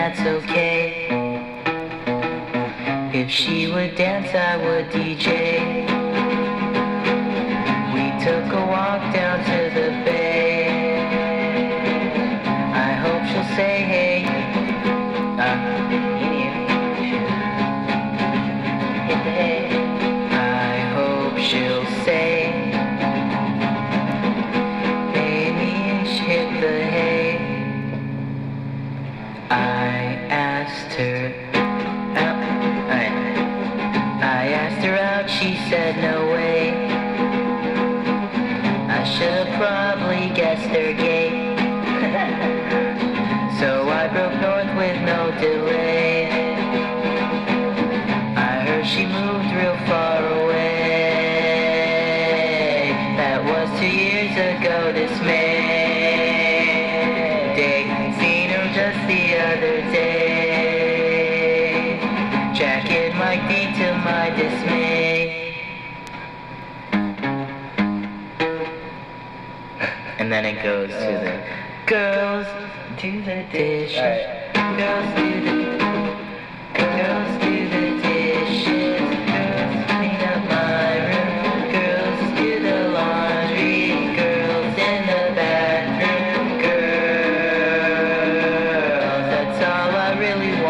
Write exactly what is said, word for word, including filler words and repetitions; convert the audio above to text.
that's okay. If she would dance, I would D J. We took a walk down to the bay. I hope she'll say hey. Uh, hit the hay. I hope she'll say maybe she hit the hay. I asked her out. I, I asked her out, she said no way. I should have probably guessed her gay. So I broke north with no delay. I heard she moved real far away. That was two years ago this May. Day, seen her just the other day. Jacket Mike D to my dismay. And then it goes to the girls do the dishes. Girls do the girls do the dishes. Girls clean up my room. Girls do the laundry. Girls in the bathroom. Girls, that's all I really want.